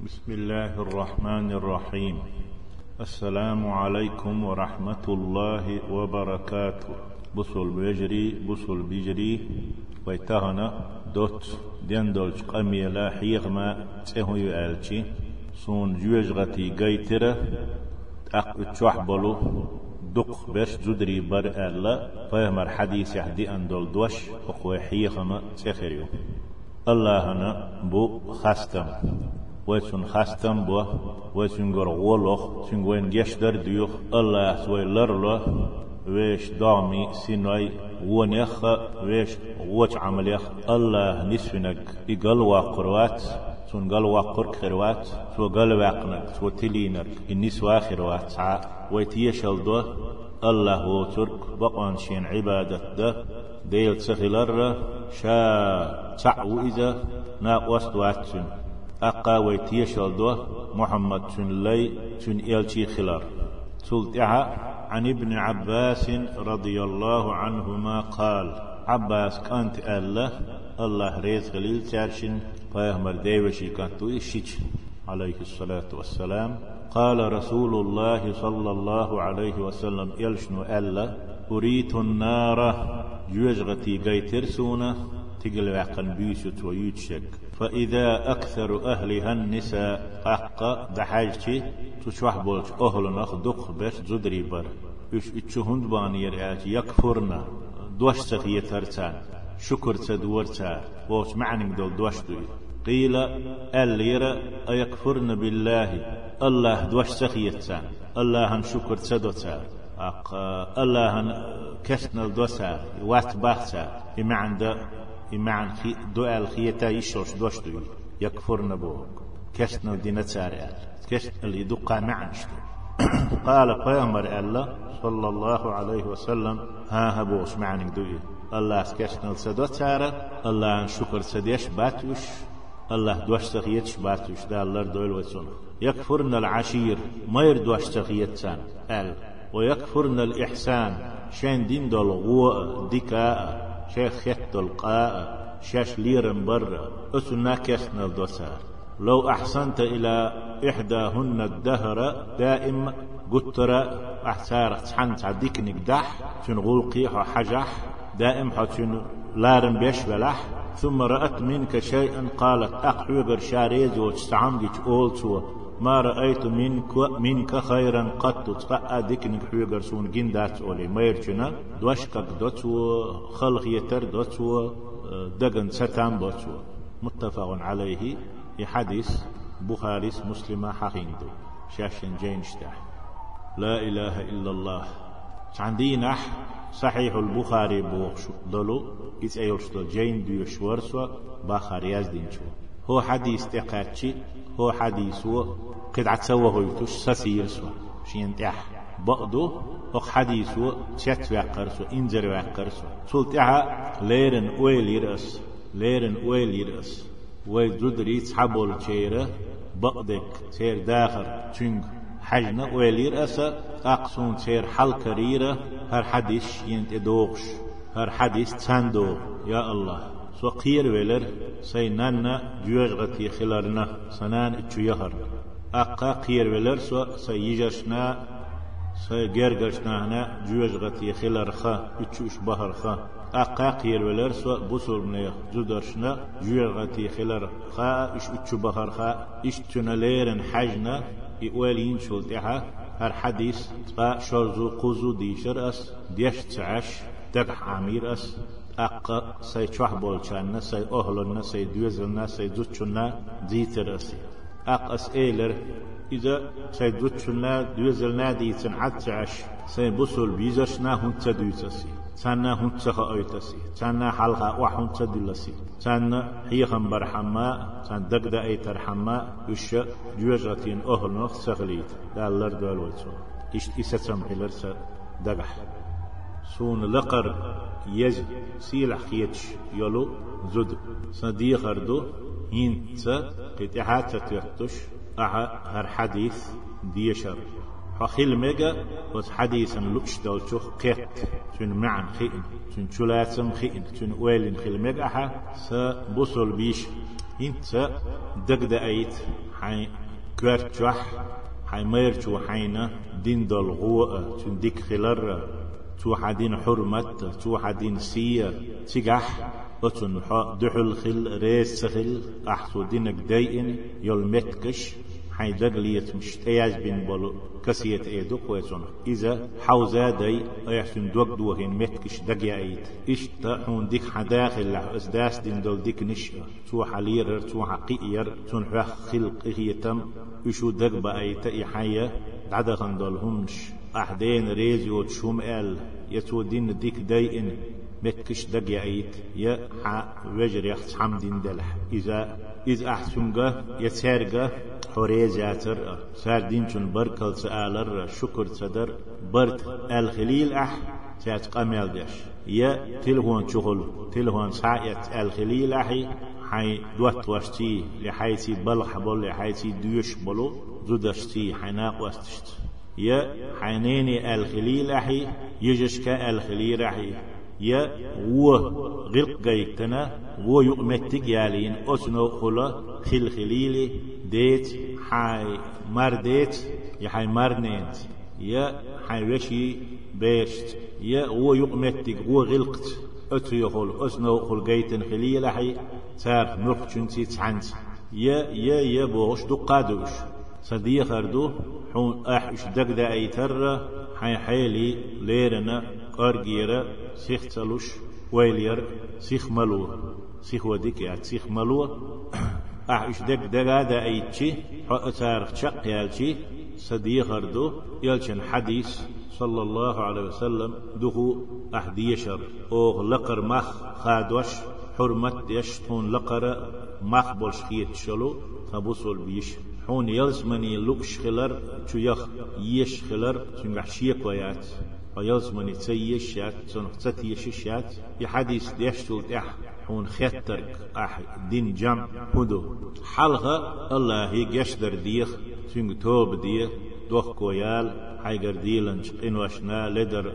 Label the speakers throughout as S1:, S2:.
S1: بسم الله الرحمن الرحيم. السلام عليكم ورحمة الله وبركاته. بصل بيجري ويتهنا دوت ديندولج قميلا حيغما تهو يالشي سون جوجغتي قيترة أقوتشوح بلو دق برش جدري بر ألا فيهمر حديث يحدي أندول دوش أقوى حيغما تخريو الله هنا بو خاستم ويسون خاستم بو ويسون غرغولوخ سنغوين يشدر ديوخ الله سوي لرلو ويش دامي سينوي ونيخ ويش وش عمليخ الله نسفنك إقل واقروات سون قل واقر خروات سو قل واقنك سو تلينك النس واخروات ويتيشل دو الله هو ترك بقان شين عبادة ده ديل تسخلر شا تعو إذا ناقوست واتسن أقا ويتيشل دو محمد سن لي سن إلشي خلار سلطعا عن ابن عباس رضي الله عنهما قال عباس كانت الله ريز خليل تارشن فيهمر ديوشي كانت إشيش عليه الصلاة والسلام قال رسول الله صلى الله عليه وسلم يلشنو أريت النار يوجغتي قيترسونة تقل وعقن بيسوت ويتشك فإذا أكثر أهلها النساء أقا دحاجتي تشوح بولش أهل نخدق بس زدري بر اتشهند بانير يكفرنا دوش سخية ترتان شكر تدورتا بوش معنى دول دوش دوي قيل الليرة أيكفرن بالله الله دوش سخية تان الله شكر تدوتا الله كسنا الدوسا واتباختا إمعن دؤال خيتا يشوش دوش دوي يكفرن بوك كسنا الدينتاري كسنا اللي دقا معنشتو قال قيامر الله صلى الله عليه وسلم ها هبوش معنى دوي الله كسنا السدوتارا الله شكر سديش باتوش الله دوش سخيتش باتوش دا الله دويل وسنة يكفرن العشير ما يردوش سخيتان ويكفرن الإحسان شان دين دول غوء دكاء شيخ خيط القاء شاش ليرن برا أسنا كسنا الدوسار لو أحسنت إلى إحداهن الدهر دائم قتر أحسار تحنت عديك نقدح تنغول قيح وحجح دائم حتن لارن بيش بلح ثم رأت منك شيئا قالت أقحوغر شاريز وتستعمدك أولتو ما رأيت منك خيرا قد تتقى ديكنك حوغر سون جندات أولي ميرجنا دوشكك دوتو خلق يتر دوتو دقن ستان دوتو متفق عليه حديث بخاري مسلم حقيندو شاشن جينشتاح لا إله إلا الله عندنا صحيح البخاري بوخش دلو إذا يرشد جين ديوش ورسوا بخاري يزدينشو هو حديث تقاتشي هو حديث قد عتسوه يتوش سسير سوا شين تح بقدو أخ حديث شت وقرسو إنجر وقرسو سلطعا ليرن ويل يرأس ويجدري تحبول شيرة بقدك سير داخر تنج حجنا ويل يرأس أقصون سير حل كريرة هر حديث ينتدوغش هر حديث تساندو يا الله سو قير ويلر سينانا جوجغتي خلارنا سنان اتشو يهر أقا قير ويلر سو يجرشنا سو جرجرشنا هنا جوجغتي خلارخا اتشوش بهرخا أقا قير ويلر سو بصر منيخ جدرشنا جوجغتي خلارخا اتشو بهرخا اشتنا ليرن حجنا إقوالين شلتها هر حديث تقا شرزو قوزو ديشر أس ديش تعش دقح عمير أس أقا سي شوح بولشانا سي أهلنا سي دوزلنا سي دوتشنا ديتر أسي أقا سئلر إذا سي دوتشنا دوزلنا ديتن عتعش سي بصل بيزشنا هنت دوتسي تانا هنت خأيتسي تانا حلقة وحنت دلسي تانا حيخن برحما تان دقدا أي ترحما يش جوجتين أهلنا سغليت دالر دول والسو إستم حلر دقح سون لقر يز سيلح خيتش يلو زد صديق دو هنت قطعات تتوش هر حديث ديشر حخيل ميجا وحديثا لوش دول شوخ قيت تون معن خئن تون شلاتم خئن تون ويلن خيل ميجا سبصل بيش انت دقد ايت حي كرتشح حي ميرتشو حينا دين دول غوء تنديك خلر تو حدين حرمت تو حدين سير تجح أتون دحل خل ريس خل أحسو دينك داين يول متكش حي دقليت مشتياج بين بلو كسيت ايدو كويسون إذا حوزا داي أيحسن دوك دوهين متكش دقيا ايد إشتا حون ديك حداخل لأسداس دين دول ديك نشأ تو حليرر تو حقيقير تون حخ خلق إهيتم إشو دقبا ايتا إحايا دعدخن دولهمش أحدين ريزيو تشوم آل يتو دين ديك داين متكش دقيا ايد يا حا وجر يخص حمدين دلح إذا أحسنغا يتسارغا حريزاتر ساردين شن بركل سآلر شكر صدر برد الخليل سات قميل داش يا تلهون شغل تلهون ساعة الخليل حي دوت وشتي لحيتي بلح بل لحيتي دوش بلو زودشتي حناق وستشت يا حينيني الخليل يجشك الخليل يا و غلق جيتنا و يؤمتك يالين أسنو خلا خليلي ديت حي مرديت يا حي مرنيت يا حي وشي بيرست يا و يؤمتك و غلقت أتو يخل أسنو خل جيتن خليل تار نرخشنتي تعنت يا بوش دقادوش صديق أردو حون أحش دقدا أيتر حيلي ليرنا قرقيرة سيخ تلوش ويلير سيخ ملو سيخ وديك سيخ ملو أحش دقدا أيتشي حقتار تشق يالشي صديق أردو يالشن حديث صلى الله عليه وسلم دخو أحديشر أو لقر مخ خادوش حرمت يشتون لقر مخ بولشخيت شلو تبوصل بيش حون يلزمني لوكش خلر شو يخ يش خلر سنجح شيك ويات ويلزمني تسيش شات سنخ تسيش شات يحديث ديشتول تح حون خطرك دين جام هدو حلقة الله يقشدر ديخ سنج توب ديخ دوخ كويال حيقر ديلنش قنوشنا لدر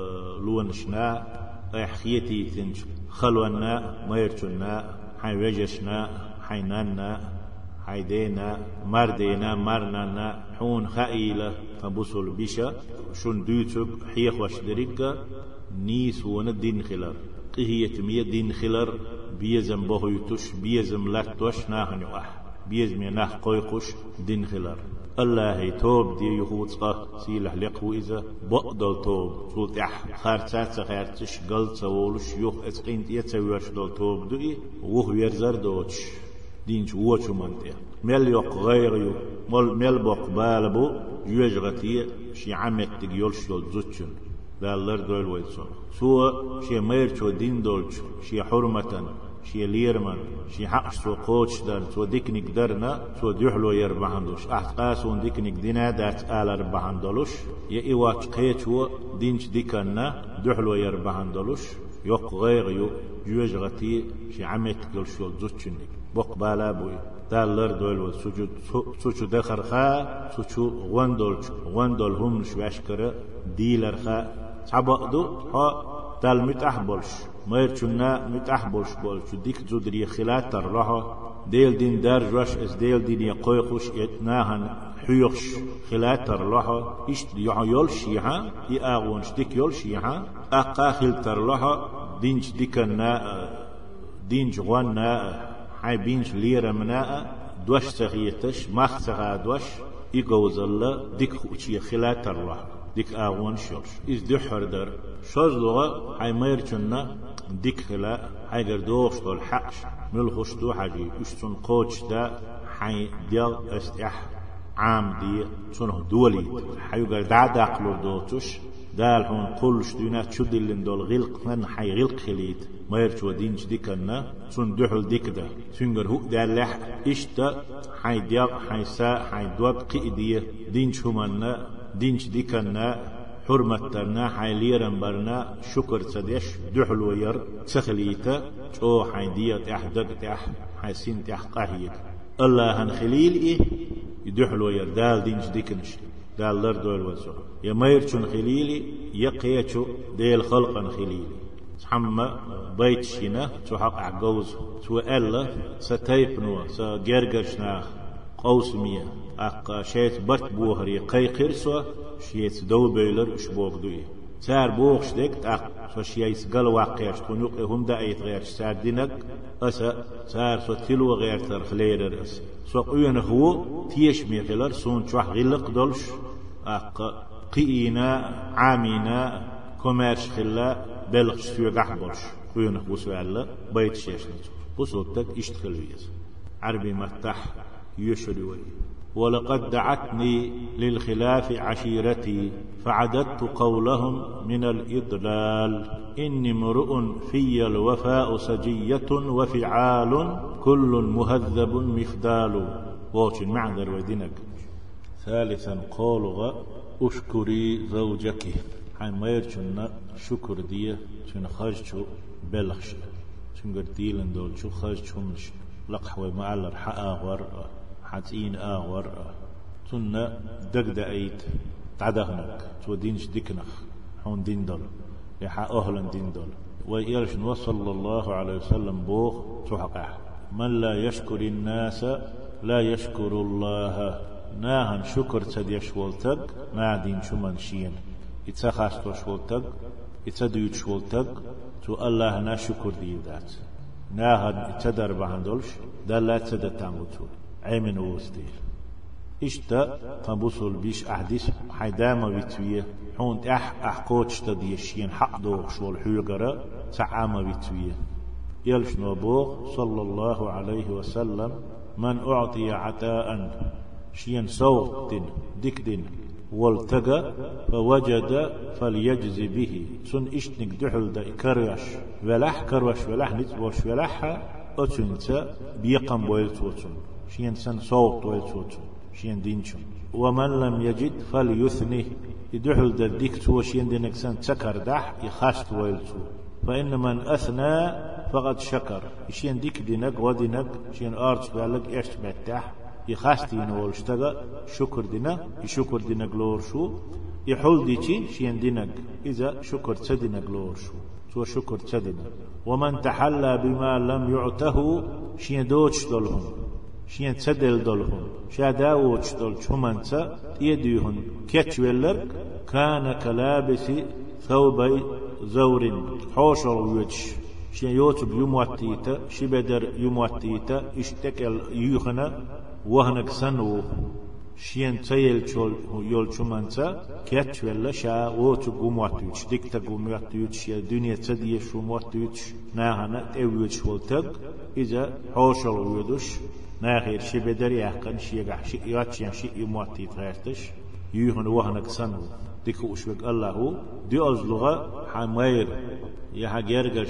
S1: لونشنا احخيتي تنش خلونا ميرتنا حي وجشنا حينانا حيدينا مردينا مرنانا حون خائلة فبصل بشا شون دوتب حيخ وشدرقة نيس ون دين خلر قهية مية دين خلر بيزم بغيتوش بيزم لاتوش ناهن يوح بيزم يناح قويقوش دين خلر الله توب دي يخوصقه سيلح لقو إذا بقدل توب سولت خارتات خارتش قلت سوولش يوح اسقينت يتسويش دل توب دوئي وهو يرزر دوتش دينش ووشو منتي مل يق غير مل بق بالبو يجغتي شي عمت تجيولش دول زوتشن دالر دول ويتسون سو شي ميرشو دين دولش شي حرمة شي ليرمن شي حق سو قوتش دار سو ديكنيك درنا سو ديحلو يربحندوش احقاسون ديكنيك دينا دات آل ربحندولش يا ايوات قيتو دينش ديكنا ديحلو يربحندولش يق غير يجغتي شي عمت تجيولش دول زوتشن بق بالا بوي دالر دول وسجود سوچو دخر خا سوچو غوندول هم شواشكره ديلر خا صبقدو ها دال متحبلش ميرچنا متحبلش بولش ديك زودري خلات الرها ديل دين دار جوش اس ديل دين يقويخوش اتناهن حيوخش خلات الرها ايش يولش يها ياغونش ديك يولش يها اقا خلتر لها دينش ديكنا دينش غوانا حي بينش ليرة مناء دوش سغيتش مخ سغا دوش يقوز الله ديك خوشي خلات الله ديك آغون شوش إز دحر در شوز لغا حي ميرچنا ديك خلا حي قردوش دول حقش ملخوش دو حاجي اشتون قوش دا حي ديال استح عام دي تونه دولي حي قردع داقلو دوتش دال هون قلش دونا تشدلن دول غلق من حي غلق خليت ميرچو دينش ديكنا سن دحل ديكدا سنگر هو دالح اشتا حي ديال حي سا حي دوات قيدية دينش همنا دينش ديكنا حرمتنا حي ليرن برنا شكر تدش دحل وير تخليتا او حي ديات احدق تح حي سين تح قاهيك الله هن خليل ايه يدحل وير دال دينش ديكنش دال لر دول وزو يا ميرچون خليلي يقيچو ديل خلقن خليلي حما بيت شينا تو حق عجوز تو ألا ستيبنوا سجرجشنا قوسمية أق شيت بات بوهري قيقرسو شيت دو بيلر إشبوغ دوي سار بوغش ديك أق سو شيت قل واقعش خنوق هم دا أيت غير سار دينك أسا سار سو تلو غير ترخلير أس سو قيون هو تيش ميغلر سون شوح غلق دولش أق قينا عامينا كوميرش خلا بلغش سيو قحبولش قيون هو سؤال بيت شيشنت بصوتك اشتغل ويز عربي مرتاح يشري ولقد دعتني للخلاف عشيرتي فعددت قولهم من الإضلال إني امرؤ في الوفاء سجية وفعال كل مهذب مفدال ووشن معذر ودينك ثالثا قولغ أشكري زوجك حين ما يرشن شكر دي شن خرجتو بلغش شن قرديلن دول شو خرجتهمش لقحوي معلر حآغور حتين آغور تنا دقد أيت تعدهنك تو دينش ديكنخ حون دين دول يحا أهلا دين دول ويرشن وصلى الله عليه وسلم بوغ تحقح من لا يشكر الناس لا يشكر الله ناهن شكر تديش والتق ما دين شمن شين اتخاستو شولتق اتديوت شولتق تو الله نا شكر ديودات ناهن اتدر بهندولش دلا تدتاموتو عيمن وستيل اشتا تنبوصل بيش احديث حيداما بيتوية حون احقوتش تديشين حق دوغ شوال حيوغرا تعاما بيتوية يلش نوبوغ صلى الله عليه وسلم من أعطي عطاء شين صوت دكدن والتقى فوجد فليجز به سن اشتنك دحل دا كروش ولح نتبوش ولحها أتنسى بيقم ويلتوتن شين سن صوت ويلتوتن شين دينشن ومن لم يجد فليثنه يدحل دا ديكتو شين دينك سن تكر دح يخاست ويلتو فإن من أثنى فقد شكر شين ديك دينك ودينك شين أرض بالك إيش بتاح يخاستين والشتغى شكر دينا يشكر دينك لور شو يحول ديتي شين دينك إذا شكر تدينك لور شو سو شكر تدينك ومن تحلى بما لم يعته شين دوتش دولهم شين تدل دولهم شاداوتش دول شمانتا يديهن كتولر كان كلابس ثوبي زور حوشر ويتش شين يوتب يمواتيتا شبدر يمواتيتا اشتكل يوخنا وهنك سنو شين تيل يول شمانتا كيتش ولا شا ووتب يمواتيتش ديكتا يمواتيتش يا دنيا تديش يمواتيتش ناهنا تأويتش والتق إذا حوشر ويدش ناخير شبدر يحقن شيقع ياتشين شي يمواتيت غيرتش يوخنا وهنك سنو ديكو أشبك الله دي أزلغة حمير يها جرجش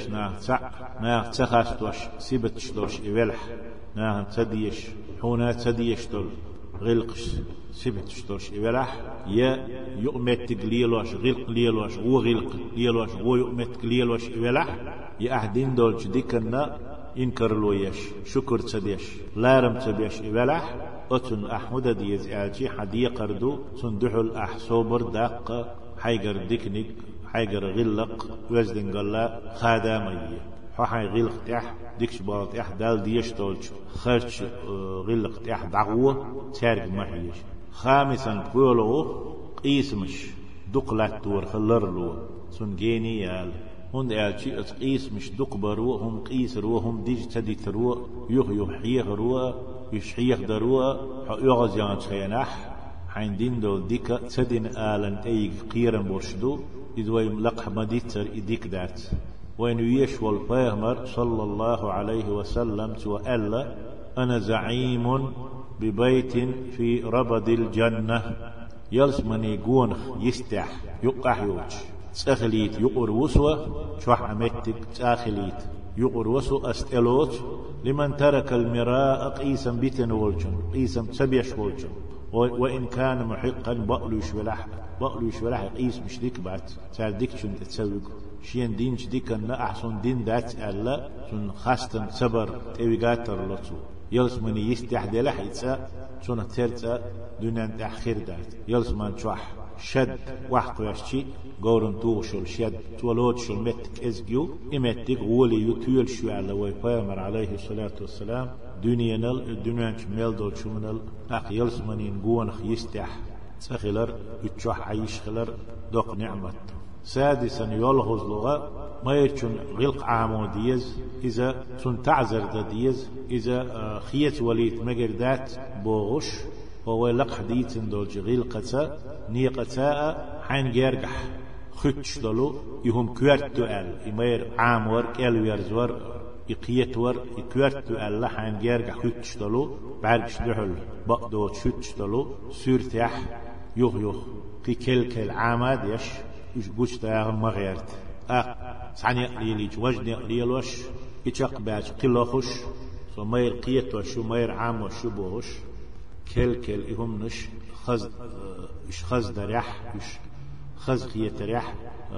S1: ناه تخاستوش سيبتشلوش إولح ناه تديش حونا تديش دول غلقش سيبتشلوش إولح يا يؤمت ليلوش غلق ليلوش غلق ليلوش يؤمت ليلوش إولح يا أحدين دولش ديكنا إنكر لويش شكر تديش لارم تبيش إولح أتن أحمد ديز آجي حدي قردو تندحل أحصوبر داق حيقر ديكنيك حيقر غلق وزدن قلا خادامي حي غلق تح ديكش بارت اح دال ديش دولش خرج غلق تح دعوة تارك محيش خامسا قولو قيسمش دقلات دور خلرلو سنجيني يال هون آلشي قيس مش دقبرو هم قيس رو هم ديج تدي ترو يحيخ رو يشحيخ دروا يغزيان شيناح حين دين دول ديكا تدين آلن اي قيرا برشدو إذوي ملقح مديتر إديك دات وين يشوى البيغمر صلى الله عليه وسلم وألا أنا زعيم ببيت في ربد الجنة يلسمني قونخ يستح يقح يوج تأخليت يقر وسوى شوح عمتك تأخليت يقر وسوى أستلوت لمن ترك المراء قيسا بيتن والجن قيسا تسبيش والجن وإن كان محقا بقلوش ولح قيس مش ديك بعد تعال ديك شن تتسوق شين دينش ديك أن أحسن دين دات ألا شن خاستن صبر تيجاتر لطو يلسمني يستحد لح يتسا شن ترتا دنيا تأخير دات يلسمن شوح شد وحق يشتي قورن توغشل شد تولوتشل متك ازجيو امتك غولي يتيل شو على ويبامر عليه الصلاة والسلام دنيا ميل دول شمنال أقيلس منين جوان خيستح سخلر يتشح عيش خلر دوق نعمت سادسا يلغز لغة ما يرشن غلق عاموديز إذا سن تعذر ديز إذا خيت وليت مجردات بوغش هو لق حديث دول غلقتا نيقتا حين جرجح خدش دلو يهم كوارتو ال يمير عام ور كالويرز ور يقيت ور يكوارتو ال لحين جرجح خدش دلو بعرفش دحل بقدو شدش دلو سورتح يوخ كي كل عامد يش قوش تاعه مغيرت سعني ليليج وجني ليلوش يشق باش قلخش سو مير قيت وشو مير عام وشو بوش كل يهمنش خز دريح خز خيت ريح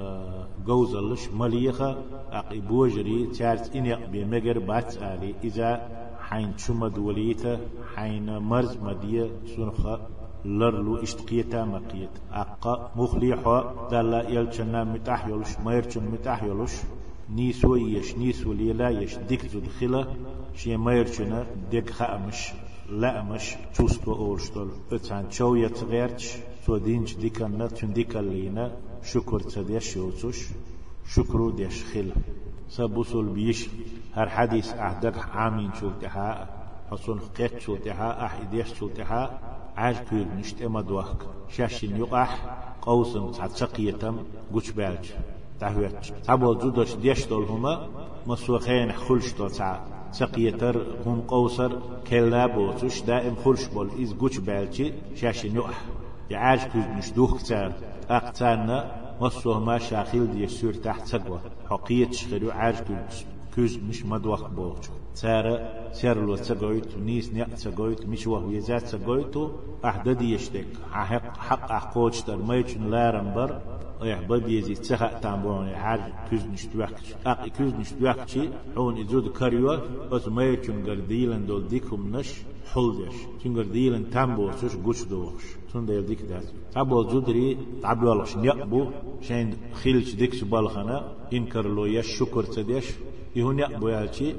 S1: جوزلش مليخة بوجري تارت إني بمجر بات علي إذا حين شمد وليته حين مرز مدية سنخة لرلو اشتقيتا مقيت أقا مخليحة دالا يلچنا متاح يلوش ميرچن متاح يلوش نيسو ليلا يش ديك زود خلا شي ميرچنا ديك خامش لا مش توستو اولشتول اتان چو يتغيرش تو دينج ديكنا تن ديكالينا شكر تديش يوتوش شكرو ديش خلا سبوسول بيش هر حديث احدك عامين شوتها حصون قيت شوتها احديش شوتها عاج كير نشت امدوخ شاشين يقح قوسم تعتقيتم قوش بالج تعويت تعبول زودش ديش دول هما مسوخين خلش دول سقيتر هم قوسر كلا بوتوش دائم خلش بول إز قوش بالجي شاشين يقح يعاج كير نشدوخ كتار اقتارنا مسوه ما شاخيل دي سور تحت سقوة حقية شخيرو عاج كير مش مدوخ بوتو سيرلو تسقويت نيس نيق تسقويت مش وهو يزات تسقويتو أحددي يشتك حق أحقوش تر ميتشن لارنبر يحبب يزي تسخق تنبون عاد كوز نشتوكش كوز نشتوكش حون إزود كاريو بس ميتشن قرديلن دول ديكم نش حلدش تون قرديلن تنبو سوش قوش دوش تون ديل ديك داس تعبو زودري تعبو والغش نيقبو شين خيلش ديكش بالخنا إنكر لو يش شكر تديش يهون يقبو يالشي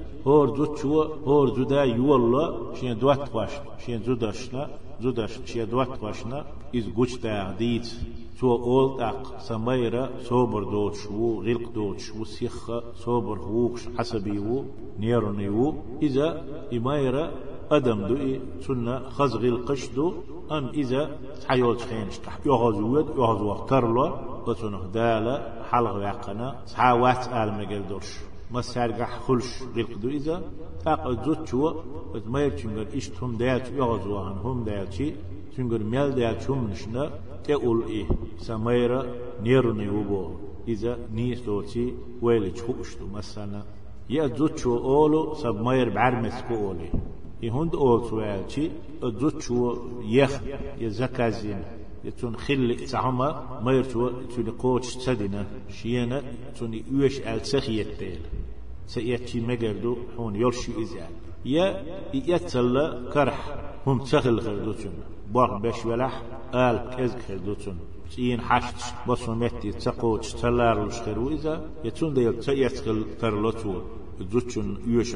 S1: هور زودا يوالله شين دوات واش شين زوداش شين دوات واشنا إز قوش تاعديت سو أول أق سميرة صبر دوتش و غلق دوتش و سيخة صبر هوكش حسبي و نيرني و إذا إمايرة أدم دوئي سنة خز غلقش دو أم إذا حيوت خينش يغزو وقترلو وسنة دالة حلغ يقنا سحاوات آل مجال دوش ما سارجح خلش غلقدو إذا تاق زوت شو ما يرتشنجر إشتهم ديات يغزوهن هم دياتشي تنجر ميل دياتشهم نشنا تقول إيه سميرة نيرني وبو إذا نيستوتي ويلش خوشتو مثلا يا زوت شو أولو سب مير بعرمس كولي يهند أول سوالشي زوت شو يخ يزكازين يتون خل تعما ما يرتو تون قوتش تدينا شينا تون يوش السخيت تيل سيأتي مجردو هون يرشي إزال يا يتسلى كرح هم تسخل خردوتون بار باش ولح آل كز خردوتون سين حشت بس متي تسقوتش تلارلوش خرو إذا يتون ديل يتسخل ترلوتو زوتشون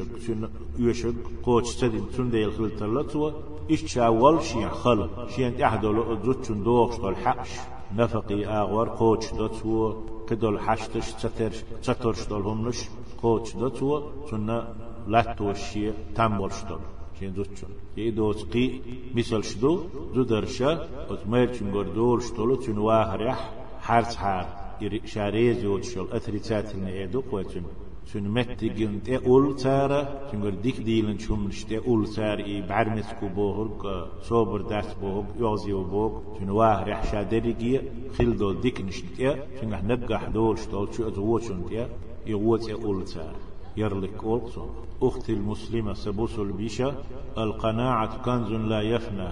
S1: يوشك قوتش تدين تون ديل خل ترلوتو إشتاول شيء خل شيء تحدل زوتشون دوخش الحقش نفقي أغور قوتش دوتو كدول حشتش تترش دولهمنش قوتش دوتو سنة لاتو الشيء تنبولش دول شين زوتشون يدوت قي مثل شدو دو درشة وتميرشن قردولش دولو تنواه ريح حارس حار شاريز يوتشول أثريتات النعيدو قوتشون شون متجن تقول سارة شون ديك ديلن شون تقول سارة بعرمسكو بوهر صبر داس بوهر يوزيو بوهر شون واه رح شادريجي خل دول ديك نشتيا شون نجح دول شتول شو أزوجون تيا يوت يقول سارة يرلك أوصو أختي المسلمة سبوس البيشة القناعة كنز لا يفنى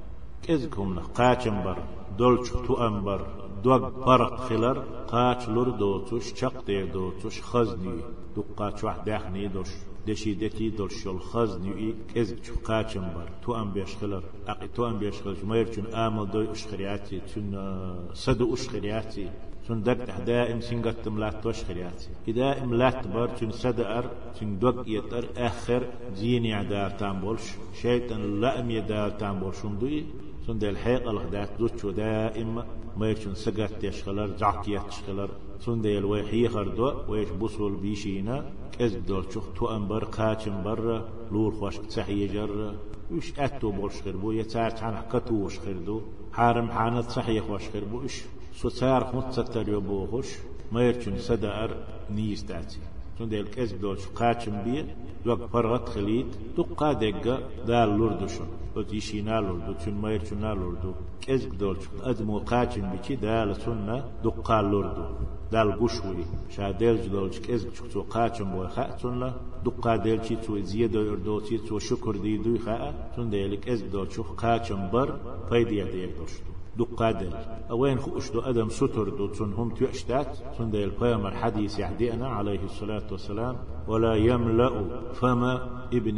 S1: كذكم قاتمبر دول شتو أمبر دوغ فرق خلر قاچ لور دوتوش چق دي دوتوش خزني دو قاچ واحد داخني دوش دشي دتي دوش الخزني كز قاچمبر تو ام بيش خلر اقي تو ام بيش خلر ميرچون امل دو اشخرياتي تون صد اشخرياتي سن دق دائم سنقت ملات توشخرياتي دائم لات بر سن سدأر سن دوق يتر آخر زين يعدار تامبولش شيطان لأم يدار تامبولش شندوي سن دل حيق الخدات دوتشو دائم ما يشن سقط يشخلر جعكيات يشخلر سن دل ويحي خردو ويش بوصل بيشينا كذب دول شوخ تو أنبر قاچن بر لور خوش تسحي جر وش أتو بولش خربو يتارت عن حكتوش خردو حارم حانت صحيح خوش خربو إش سوتار خمتستر يبوخش ما يرچن سدأر نيستاتي سن دل كذب دول شوخ قاچن بيه دوك فرغت خليد دقا دقا دال لردشن وتيشينا لردو تشن ما يرچنا لردو كذب دول شوخ أدمو قاچن بيچي دال سنة دقا لردو دال قشوي شادل جدولش كذب شو قاچن بو خاتون دقا دل چي تو زياده يردو چي تو شكر دي دوي خا تون دل كذب دول شو قاچن بر فايديا دي دوشتو دقا دل اوين خوش دو ادم ستر دو تون هم تيشتات تون دل قيام الحديث يحدينا عليه الصلاه والسلام ولا يملأ فما ابن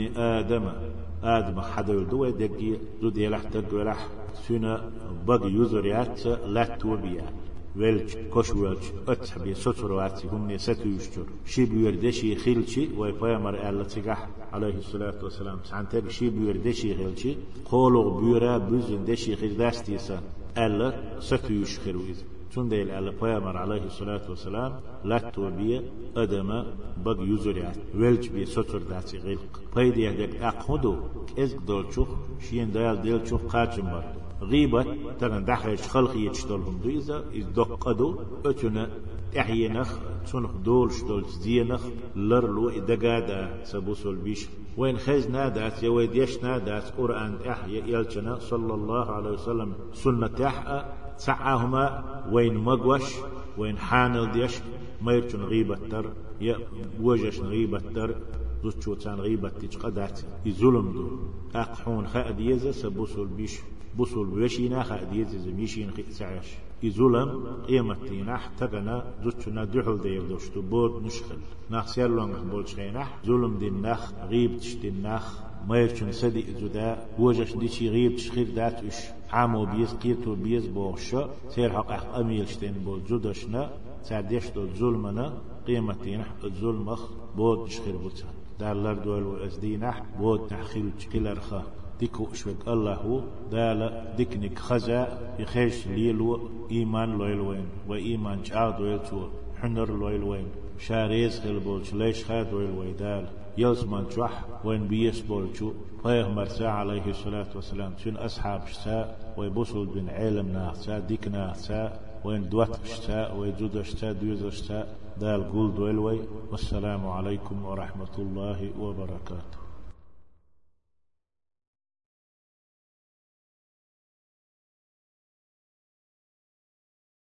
S1: آدم حدا يردو دقي دو ديلح تقولح سنة بقي يزريات لا توبيا ولج كوش ولج أتحبي سترواتي هم نساتو يشتر شي بيردشي خيلشي ويبايمر ألا تقح عليه الصلاة والسلام سعنتك شي بيردشي خيلشي قولو بيرا بزن دشي خيرداستيسا ألا ستو يشخرو إذا تندل ألا بايمر عليه الصلاة والسلام لا توبيا أدم بق يزريات ولج بي ستر داتي غلق بايدي يهدك أقهدو إزق دول شوخ شين ديال ديل شوخ قاچن برد غيبة ترى دحرج خلقي يشتغلهم دويزا يدقدو أتنا أحينخ تنخ دولش دولش زينخ لرلو إدقادا سبوسول بيش وين خزنا دات يويديشنا دات قرآن أحيا يلچنا صلى الله عليه وسلم سنة أحيا سعاهما وين مقوش وين حانل ديش ما يرچن غيبة تر وجش غيبة تر دوتشو تان غيبة تجقدات يظلم دو أقحون خاديزا سبوسول بيش بوصل بوشينا خاديز زميشين خيسعش يزولم قيمتينا تغنا زوتنا دحل ديل دوشتو بود نشخل ناخسير لونغ بولشينا زولم دين ناخ غيب تشتين ناخ ما يرچن سدي زودا وجش ديشي غيب تشخير دات اش عامو بيز قيتو بيز بوخشا سير حق اميلشتين بول زودشنا ساديش دول ظلمنا قيمتينا الظلمخ بود نشخير بوتا دارلر دول وازدينا بود نحخيل تشكيلرخا ديكو شوك الله دالا ديكنك خزا يخيش ليلو إيمان لويلوين وإيمان جعاد ويلتو حنر لويلوين شاريز خلبولش ليش خاد ويلوي دال يلزمان جوح وين بيس بولشو فيغمر سا عليه الصلاة والسلام سن أصحاب شساء ويبوصل بن علم ناخسا ديك ناخسا وين دوات شساء ويجود شساء دوز شساء دال قول دويلوي والسلام عليكم ورحمة الله وبركاته.